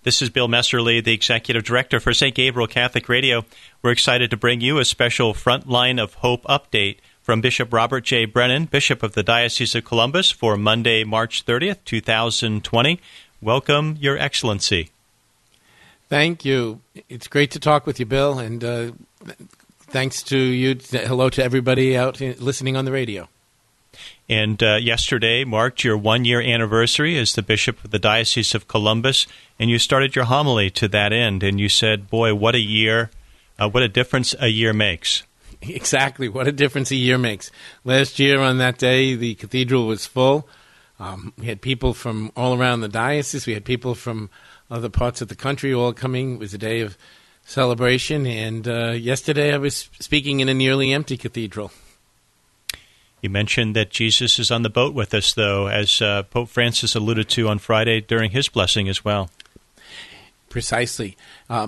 This is Bill Messerly, the Executive Director for St. Gabriel Catholic Radio. We're excited to bring you a special Frontline of Hope update from Bishop Robert J. Brennan, Bishop of the Diocese of Columbus, for Monday, March 30th, 2020. Welcome, Your Excellency. Thank you. It's great to talk with you, Bill, and thanks to you. Hello to everybody out listening on the radio. And yesterday marked your one-year anniversary as the Bishop of the Diocese of Columbus, and you started your homily to that end, and you said, boy, what a year, what a difference a year makes. Exactly, what a difference a year makes. Last year on that day, the cathedral was full. We had people from all around the diocese. We had people from other parts of the country all coming. It was a day of celebration, and yesterday I was speaking in a nearly empty cathedral. You mentioned that Jesus is on the boat with us, though, as Pope Francis alluded to on Friday during his blessing as well. Precisely.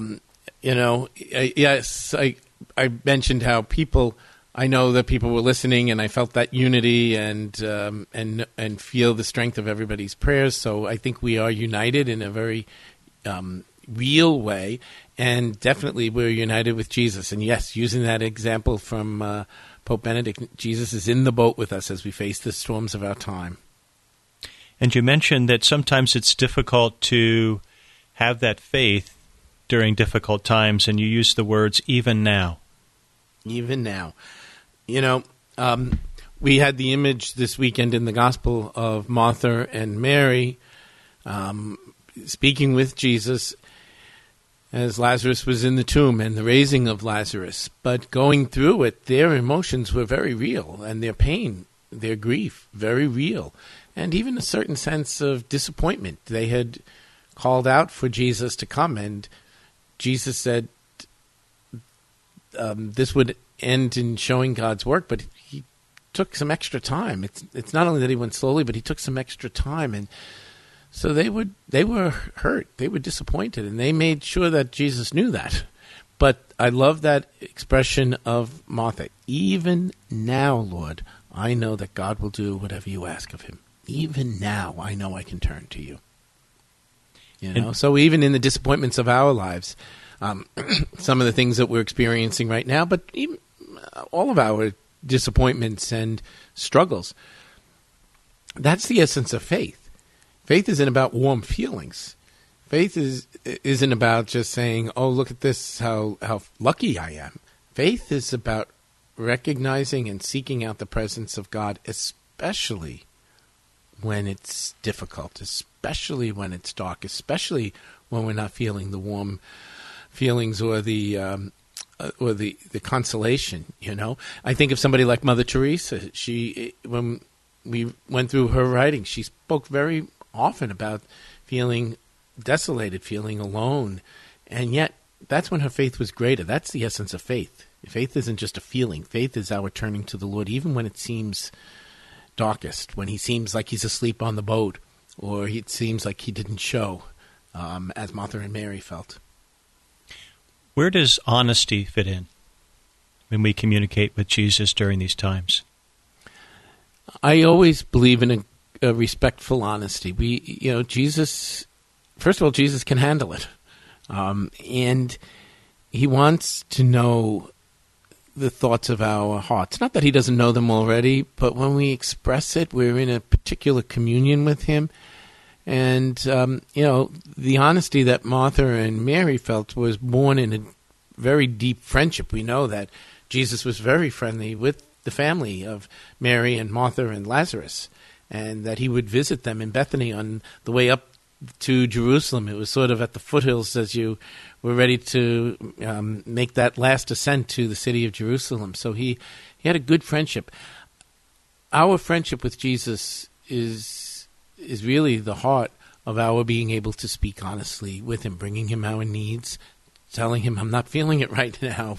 Yes, I mentioned how I know that people were listening, and I felt that unity and feel the strength of everybody's prayers. So I think we are united in a very real way, and definitely we're united with Jesus. And yes, using that example from Pope Benedict, Jesus is in the boat with us as we face the storms of our time. And you mentioned that sometimes it's difficult to have that faith during difficult times, and you use the words, even now. Even now. We had the image this weekend in the Gospel of Martha and Mary speaking with Jesus as Lazarus was in the tomb and the raising of Lazarus. But going through it, their emotions were very real, and their pain, their grief, very real, and even a certain sense of disappointment. They had called out for Jesus to come, and Jesus said this would end in showing God's work, but he took some extra time. It's not only that he went slowly, but he took some extra time, and so they were hurt, they were disappointed, and they made sure that Jesus knew that. But I love that expression of Martha. Even now, Lord, I know that God will do whatever you ask of him. Even now, I know I can turn to you. So even in the disappointments of our lives, some of the things that we're experiencing right now, but even all of our disappointments and struggles, that's the essence of faith. Faith isn't about warm feelings. Faith isn't about just saying, oh, look at this, how lucky I am. Faith is about recognizing and seeking out the presence of God, especially when it's difficult, especially when it's dark, especially when we're not feeling the warm feelings or the consolation. I think of somebody like Mother Teresa. When we went through her writing, she spoke very often about feeling desolated, feeling alone, and yet that's when her faith was greater. That's the essence of faith. Faith isn't just a feeling. Faith is our turning to the Lord, even when it seems darkest, when he seems like he's asleep on the boat, or it seems like he didn't show, as Martha and Mary felt. Where does honesty fit in when we communicate with Jesus during these times? I always believe in a respectful honesty. Jesus, first of all, Jesus can handle it. And he wants to know the thoughts of our hearts. Not that he doesn't know them already, but when we express it, we're in a particular communion with him. And, the honesty that Martha and Mary felt was born in a very deep friendship. We know that Jesus was very friendly with the family of Mary and Martha and Lazarus, and that he would visit them in Bethany on the way up to Jerusalem. It was sort of at the foothills as you were ready to make that last ascent to the city of Jerusalem. So he had a good friendship. Our friendship with Jesus is really the heart of our being able to speak honestly with him, bringing him our needs, telling him I'm not feeling it right now,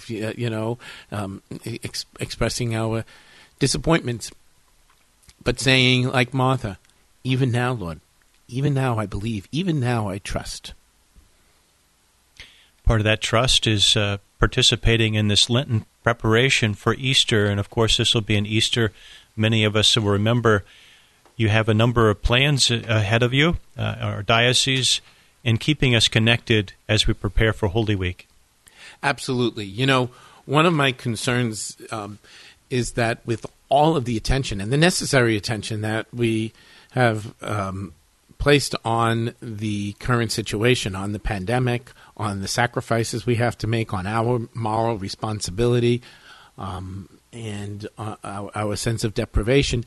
expressing our disappointments, but saying, like Martha, even now, Lord, even now I believe, even now I trust. Part of that trust is participating in this Lenten preparation for Easter, and of course this will be an Easter many of us will remember. You have a number of plans ahead of you. Our diocese and keeping us connected as we prepare for Holy Week. Absolutely. You know, one of my concerns is that with all of the attention and the necessary attention that we have placed on the current situation, on the pandemic, on the sacrifices we have to make, on our moral responsibility, and our sense of deprivation,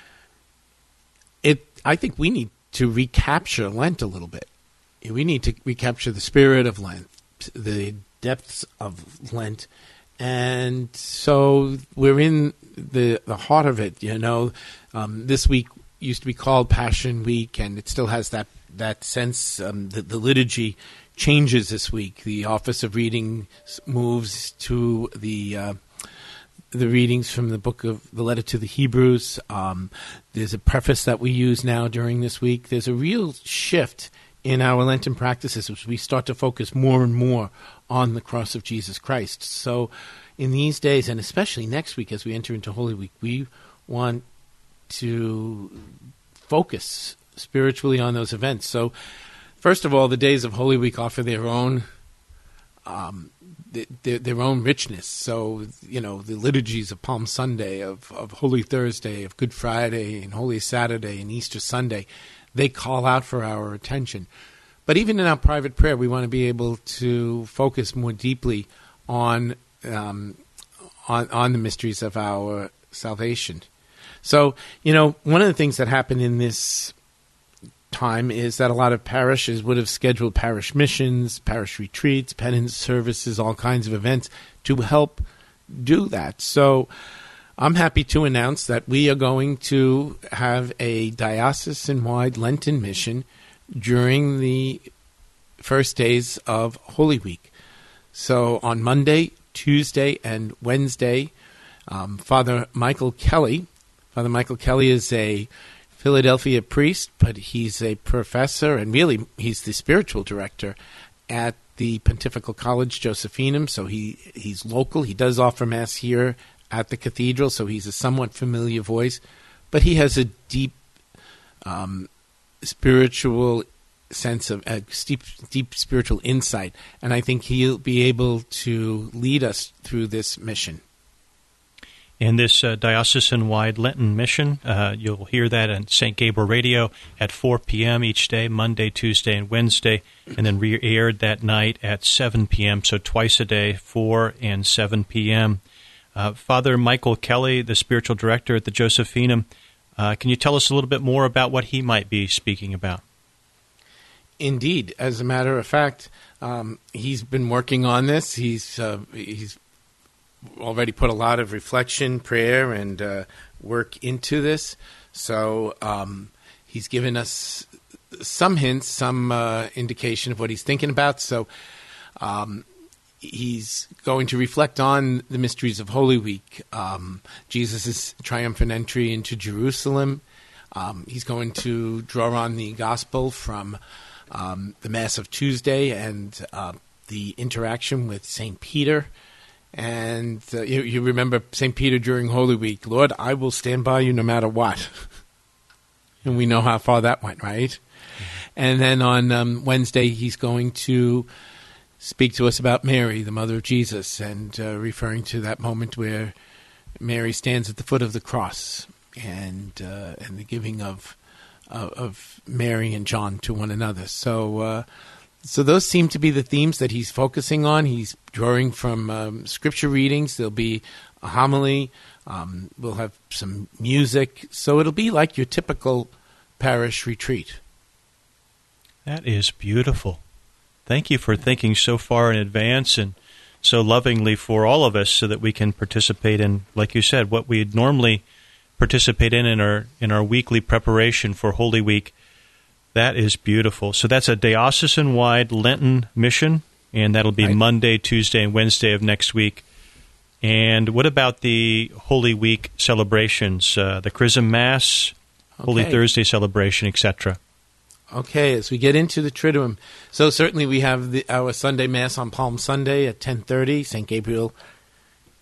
I think we need to recapture Lent a little bit. We need to recapture the spirit of Lent, the depths of Lent, and so we're in the heart of it. You know, this week used to be called Passion Week, and it still has that sense. The liturgy changes this week. The office of reading moves to the readings from the book of the letter to the Hebrews. There's a preface that we use now during this week. There's a real shift in our Lenten practices as we start to focus more and more on the cross of Jesus Christ. So in these days, and especially next week as we enter into Holy Week, we want to focus spiritually on those events. So first of all, the days of Holy Week offer their own richness. So, you know, the liturgies of Palm Sunday, of Holy Thursday, of Good Friday, and Holy Saturday, and Easter Sunday, they call out for our attention. But even in our private prayer, we want to be able to focus more deeply on the mysteries of our salvation. So, you know, one of the things that happened in this time is that a lot of parishes would have scheduled parish missions, parish retreats, penance services, all kinds of events to help do that. So I'm happy to announce that we are going to have a diocesan-wide Lenten mission during the first days of Holy Week. So on Monday, Tuesday, and Wednesday, Father Michael Kelly is a Philadelphia priest, but he's a professor, and really he's the spiritual director at the Pontifical College Josephinum, so he's local. He does offer Mass here at the cathedral, so he's a somewhat familiar voice, but he has a deep spiritual sense of deep spiritual insight, and I think he'll be able to lead us through this mission. In this diocesan-wide Lenten mission, you'll hear that on St. Gabriel Radio at 4 p.m. each day, Monday, Tuesday, and Wednesday, and then re-aired that night at 7 p.m., so twice a day, 4 and 7 p.m. Father Michael Kelly, the spiritual director at the Josephinum, can you tell us a little bit more about what he might be speaking about? Indeed. As a matter of fact, he's been working on this. He's already put a lot of reflection, prayer, and work into this. So he's given us some hints, some indication of what he's thinking about. So he's going to reflect on the mysteries of Holy Week, Jesus' triumphant entry into Jerusalem. He's going to draw on the gospel from the Mass of Tuesday and the interaction with St. Peter. And you remember St. Peter during Holy Week, Lord, I will stand by you no matter what. And we know how far that went, right? Mm-hmm. And then on Wednesday, he's going to speak to us about Mary, the mother of Jesus, and referring to that moment where Mary stands at the foot of the cross and the giving of Mary and John to one another. So those seem to be the themes that he's focusing on. He's drawing from scripture readings. There'll be a homily. We'll have some music. So it'll be like your typical parish retreat. That is beautiful. Thank you for thinking so far in advance and so lovingly for all of us so that we can participate in, like you said, what we'd normally participate in our weekly preparation for Holy Week. That is beautiful. So that's a diocesan-wide Lenten mission, and that'll be right. Monday, Tuesday, and Wednesday of next week. And what about the Holy Week celebrations, the Chrism Mass, Holy Thursday celebration, etc.? Okay, as we get into the Triduum, so certainly we have our Sunday Mass on Palm Sunday at 10:30. St. Gabriel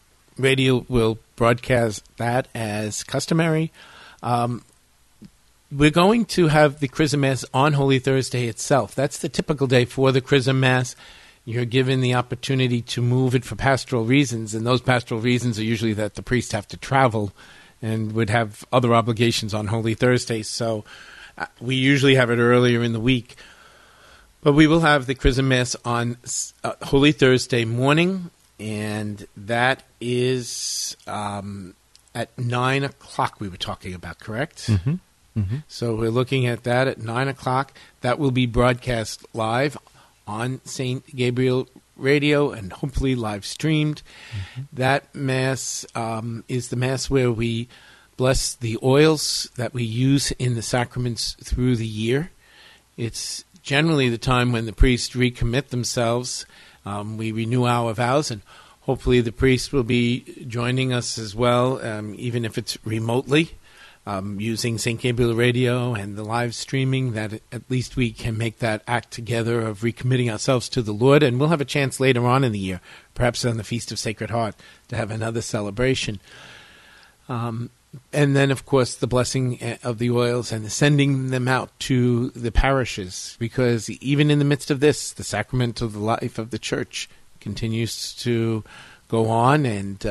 Radio will broadcast that as customary. we're going to have the Chrism Mass on Holy Thursday itself. That's the typical day for the Chrism Mass. You're given the opportunity to move it for pastoral reasons, and those pastoral reasons are usually that the priests have to travel and would have other obligations on Holy Thursday. So we usually have it earlier in the week. But we will have the Chrism Mass on Holy Thursday morning, and that is at 9 o'clock we were talking about, correct? Mm-hmm. Mm-hmm. So we're looking at that at 9 o'clock. That will be broadcast live on St. Gabriel Radio and hopefully live streamed. Mm-hmm. That Mass is the Mass where we bless the oils that we use in the sacraments through the year. It's generally the time when the priests recommit themselves. We renew our vows, and hopefully the priest will be joining us as well, even if it's remotely. Using St. Gabriel Radio and the live streaming, that at least we can make that act together of recommitting ourselves to the Lord. And we'll have a chance later on in the year, perhaps on the Feast of Sacred Heart, to have another celebration. And then, of course, the blessing of the oils and sending them out to the parishes, because even in the midst of this, the sacrament of the life of the Church continues to go on, and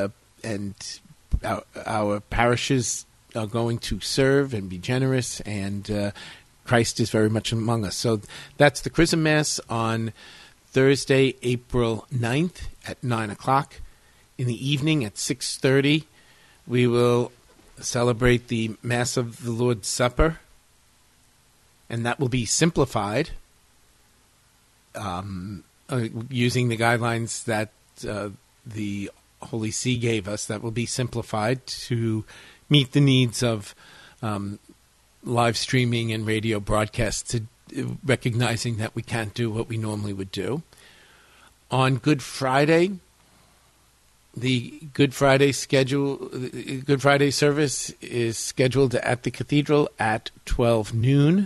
our parishes are going to serve and be generous, and Christ is very much among us. So that's the Chrism Mass on Thursday, April 9th at 9 o'clock. In the evening at 6:30, we will celebrate the Mass of the Lord's Supper, and that will be simplified using the guidelines that the Holy See gave us. That will be simplified to meet the needs of live streaming and radio broadcasts, recognizing that we can't do what we normally would do. On Good Friday, the Good Friday service is scheduled at the cathedral at 12 noon.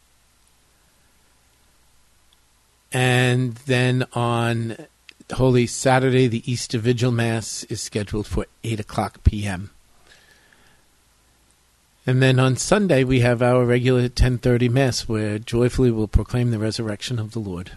And then on Holy Saturday, the Easter Vigil Mass is scheduled for 8 o'clock p.m. And then on Sunday, we have our regular 10:30 Mass, where joyfully we'll proclaim the resurrection of the Lord.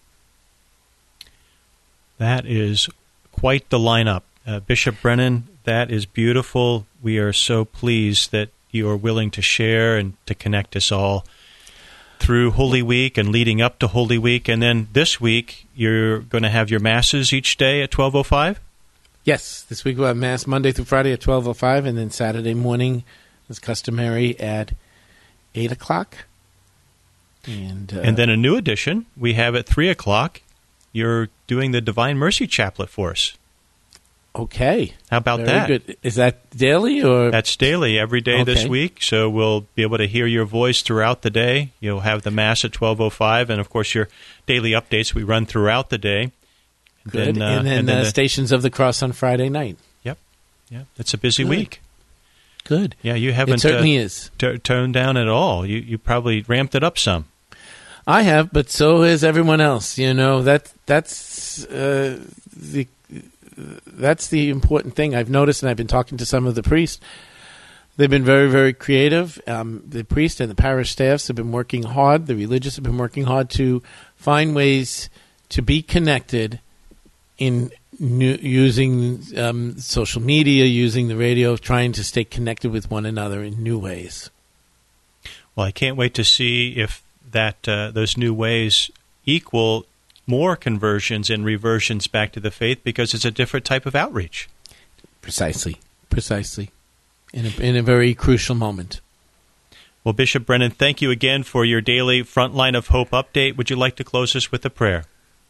That is quite the lineup. Bishop Brennan, that is beautiful. We are so pleased that you are willing to share and to connect us all through Holy Week and leading up to Holy Week. And then this week, you're going to have your Masses each day at 12:05? Yes, this week we'll have Mass Monday through Friday at 12:05, and then Saturday morning, as customary, at 8 o'clock. And then a new addition we have at 3 o'clock. You're doing the Divine Mercy Chaplet for us. Okay. How about Very that? Good. Is that daily? Or That's daily, every day this week. So we'll be able to hear your voice throughout the day. You'll have the Mass at 12:05, and, of course, your daily updates we run throughout the day. Good. And then Stations of the Cross on Friday night. Yep. It's a busy week. Good. Yeah, you haven't it certainly is. Toned down at all. You probably ramped it up some. I have, but so has everyone else. You know, that's the important thing I've noticed, and I've been talking to some of the priests. They've been very, very creative. The priest and the parish staffs have been working hard. The religious have been working hard to find ways to be connected in using social media, using the radio, trying to stay connected with one another in new ways. Well, I can't wait to see if that those new ways equal more conversions and reversions back to the faith, because it's a different type of outreach. Precisely. In a very crucial moment. Well, Bishop Brennan, thank you again for your daily Frontline of Hope update. Would you like to close us with a prayer?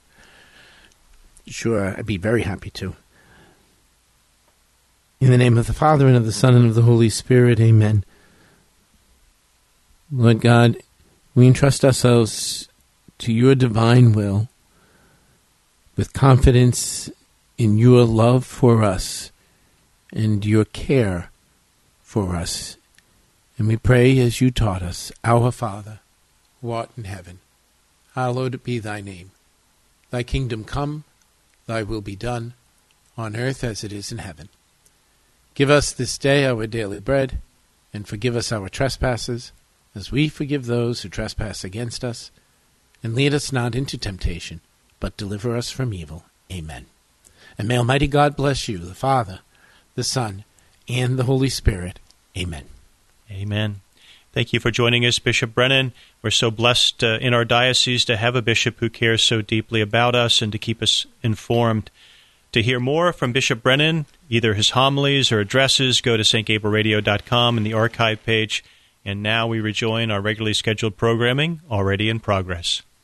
Sure, I'd be very happy to. In the name of the Father, and of the Son, and of the Holy Spirit, amen. Lord God, we entrust ourselves to your divine will with confidence in your love for us and your care for us. And we pray as you taught us, Our Father, who art in heaven, hallowed be thy name. Thy kingdom come, thy will be done, on earth as it is in heaven. Give us this day our daily bread, and forgive us our trespasses, as we forgive those who trespass against us. And lead us not into temptation, but deliver us from evil. Amen. And may Almighty God bless you, the Father, the Son, and the Holy Spirit. Amen. Amen. Thank you for joining us, Bishop Brennan. We're so blessed in our diocese to have a bishop who cares so deeply about us and to keep us informed. To hear more from Bishop Brennan, either his homilies or addresses, go to stgabrielradio.com in the archive page. And now we rejoin our regularly scheduled programming, already in progress.